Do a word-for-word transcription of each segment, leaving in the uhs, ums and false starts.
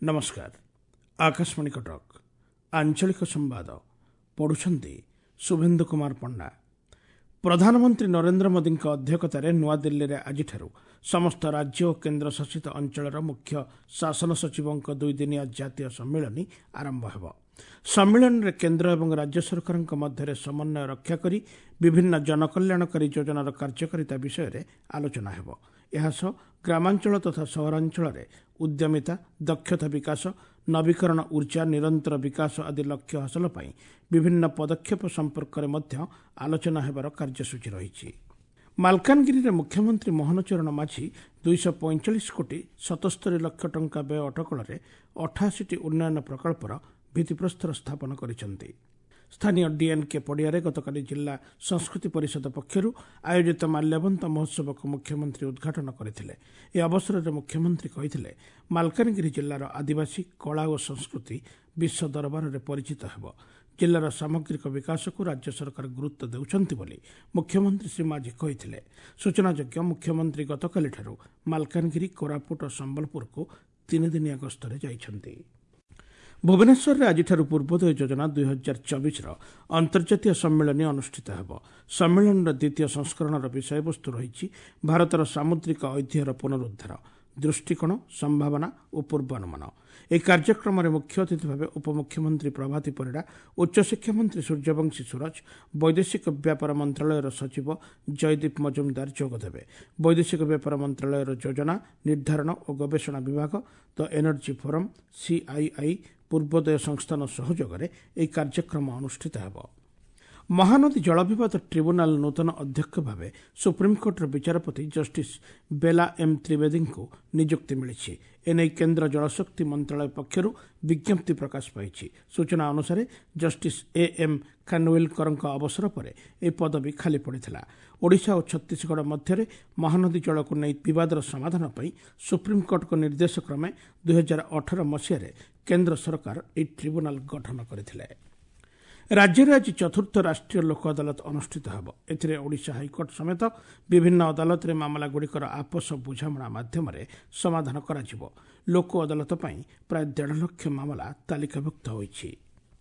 नमस्कार आकाशवाणी कटक आंचलिक संवाद पढ़ुछंती शुभेन्दु कुमार पंडा। प्रधानमंत्री नरेंद्र मोदी अध्यक्षतार नुआदिल्ली में आज समस्त राज्य और केन्द्र शासित अंचल मुख्य शासन सचिवों दुईदिनिया जातीय सम्मेलन आरंभ हो। सम्मेलन में केन्द्र और राज्य सरकार मध्य समन्वय रक्षा करी विभिन्न जनकल्याणकारी योजनार कार्यकारिता विषय में आलोचना हो। यह ग्रामांचल तथा सहरांचल में उद्यमिता दक्षता विकास नवीकरण ऊर्जा निरंतर विकास आदि लक्ष्य हासिल पर विभिन्न पदक्षेप संपर्क में आलोचना होबार कार्यसूची रही। मालकानगिरी मुख्यमंत्री मोहन चरण माझी दुईश पैंचाश कोटी सतस्तरी लक्ष टंका व्यय अटकल अठाशी उन्नयन प्रकल्पर भित्तिप्रस्तर स्थापन करिसेंति। स्थानीय डीएनके पड़िया गतकाली जिला संस्कृति परिषद पक्षर आयोजित माल्यवंत महोत्सव को मुख्यमंत्री उद्घाटन करथिले। ए अवसर में मुख्यमंत्री कहिथिले मालकानगिरी जिलार आदिवासी कला और संस्कृति विश्व दरबार में परिचित हेब। जिलार सामग्रिक विकास को राज्य सरकार गुरुत्व देउछंती बोली मुख्यमंत्री श्री माझी कहिथिले। सूचनायोग्य मुख्यमंत्री गतकाली ठारू मालकानगिरी कोरापुट और संबलपुर को तीन दिनिया गस्तरे जाइछंती। भुवनेश्वर में आज पूर्वोदय योजना दुई हजार चौबीस अंतर्जातीय सम्मेलन अनुष्ठित हो। सम्मेलन द्वितीय संस्करण विषय वस्तु रही भारतर सामुद्रिक ऐतिह्यर पुनरुद्धार दृष्टिकोण संभावना और पूर्वानुमान। एक कार्यक्रम में मुख्य अतिथि भाव उपमुख्यमंत्री प्रभाती परिड़ा उच्चशिक्षा मंत्री सूर्यवंशी सूरज वैदेशिक व्यापार मंत्रालय सचिव जयदीप मजुमदार जोगदेवे। वैदेशिक व्यापार मंत्रालय योजना निर्धारण और गवेषणा विभाग the energy forum CII Purvodaya संस्थान सहयोग में यह कार्यक्रम अनुष्ठित हो। महानदी जल विवाद ट्रिब्यूनाल नूतन अध्यक्ष भाव सुप्रीमकोर्टर विचारपति जस्टिस बेला एम त्रिवेदी को नियुक्ति मिली। एने केन्द्र जलशक्ति मंत्रालय पक्षर विज्ञप्ति प्रकाश पाई। सूचना अनुसार जस्टिस ए एम खानविलकर अवसर पर यह पदवी खाली पड़ा। ओडिशा और छत्तीसगढ़ मध्य महानदी जल को नहीं विवादर समाधान पर सुप्रीमकोर्ट को निर्देश क्रमे दुई हजार अठर मसीह केन्द्र सरकार यह ट्रिब्यूनाल गठन करथिले। राज्य में आज चतुर्थ राष्ट्रीय लोक अदालत अनुष्ठित हो। एथिरे ओडिशा हाईकोर्ट समेत विभिन्न अदालत में मामला गुड़िकर आपस बुझामणा माध्यम समाधान कराजिबो। लोक अदालत पई प्राय डेढ़ लाख मामला तालिकाभुक्त होईछि।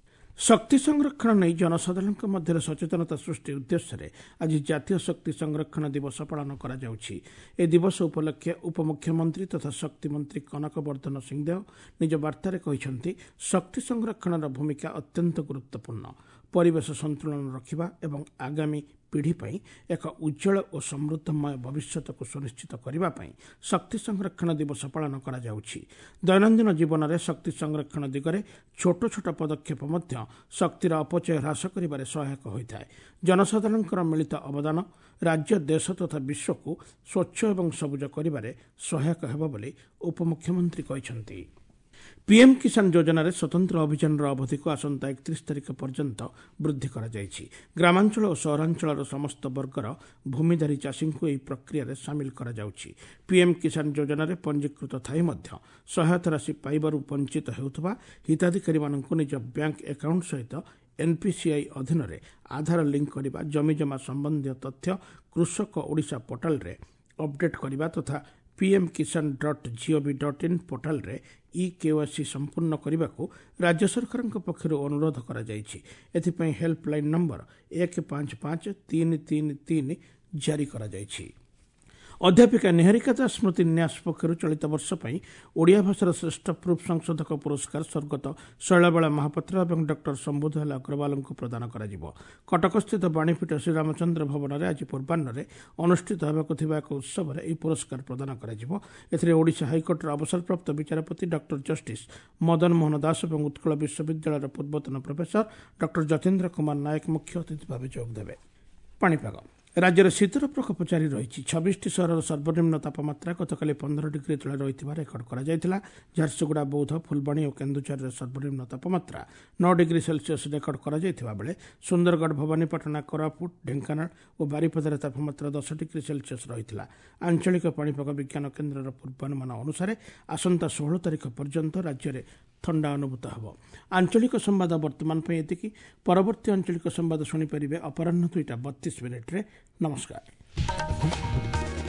शक्ति संरक्षण नहीं जनसाधारण मध्य सचेतनता सृष्टि उद्देश्य आज जातीय शक्ति संरक्षण दिवस पालन करा जाउछि। ए दिवस उपलक्षे उपमुख्यमंत्री तथा शक्ति मंत्री कनक वर्धन सिंहदेव निज वार्तारे कहिसेंति शक्ति संरक्षण भूमिका अत्यंत गुरुत्वपूर्ण। परिवेश संतुलन रखिबा एवं आगामी पीढ़ी पई एक उज्जवल और समृद्धमय भविष्य को सुनिश्चित करने शक्ति संरक्षण दिवस पालन करा जाउछि। दैनंदिन जीवन में शक्ति संरक्षण दिगरे छोट छोट पदक्षेप मध्य शक्तिर अपचय ह्रास करिबारे सहायक होइଥାଏ। जनसाधारणଙ୍କର मिलित अवदान राज्य देश तथा विश्व को स्वच्छ एवं सबुज करिबारे सहायक हेब बोली उपमुख्यमंत्री कहिसेंति। पीएम किसान योजना रे स्वतंत्र अभियान अवधि को आसंता एकतीस तारिख पर्यंत वृद्धि करा जायछि। ग्रामांचल और सहरांचल समस्त वर्गर भूमिधारी चाषी को यह प्रक्रिया रे शामिल करा जाउछि। पीएम किसान योजना रे पंजीकृत थाई मध्य सहायता राशि पाइबारु वंचित हेउथबा हिताधिकारी माननकु निज बैंक अकाउंट सहित एनपीसीआई अधीन रे आधार लिंक करिबा जमीजमा संबंधी तथ्य कृषक ओडिशा पोर्टाल रे अपडेट करिबा तथा PM Kisan dot G O V dot in portal रे ई केवाईसी संपूर्ण करने को राज्य सरकार पक्षर अनुरोध करा जायछि। एथिपई हेल्पलाइन नंबर एक पांच पांच तीन तीन तीन जारी करा जायछि। अध्यापिका निहारिका दास स्मृति न्यास पक्षर चलित वर्ष पर ओडिया भाषार श्रेष्ठ प्रूफ संशोधक पुरस्कार स्वर्गत शैलबाला महापात्र और डॉक्टर शंभुदयाल अग्रवाल को प्रदान करा जिवो। कटक स्थित बाणीपीठ श्रीरामचंद्र भवन में आज पूर्वाह्न अनुष्ठित होगाकु थिबा एक उत्सव में यह पुरस्कार प्रदान करा जिवो। एथिरे ओडिशा हाईकोर्टर अवसरप्राप्त विचारपति डॉक्टर जस्टिस मदन मोहन दास और उत्कल विश्वविद्यालय पूर्वतन प्रोफेसर डॉक्टर जतेन्द्र कुमार नायक मुख्य अतिथि भाव जोगदेवे। पाणीपाग राज्य में शीतर प्रकोप जारी रही। छब्बीस सहर सर्वनिम्न तापमात्रा गतकाली पंद्रह डिग्री तले रही रेकर्ड करा। झारसुगुड़ा बौद्ध फुलबाणी और केन्दुझर सर्वनिम्न तापमात्रा नौ डिग्री सेल्सियस रेकर्ड करा बेले सुंदरगढ़ भवानीपाटना कोरापुट ढेंकानाल और बारिपदार तापमात्रा दस डिग्री सेल्सियस रही। आंचलिक पाणीपाग विज्ञान केन्द्र पूर्वानुमान अनुसार आसंता षोहल तारिख पर्यंत राज्य में ठंडा अनुभूत हो। आंचलिक संवाद वर्तमान एतिकी। परवर्ती आंचलिक संवाद शुणिपारे अपराह दुईटा बत्तीस मिनिट्रे। नमस्कार।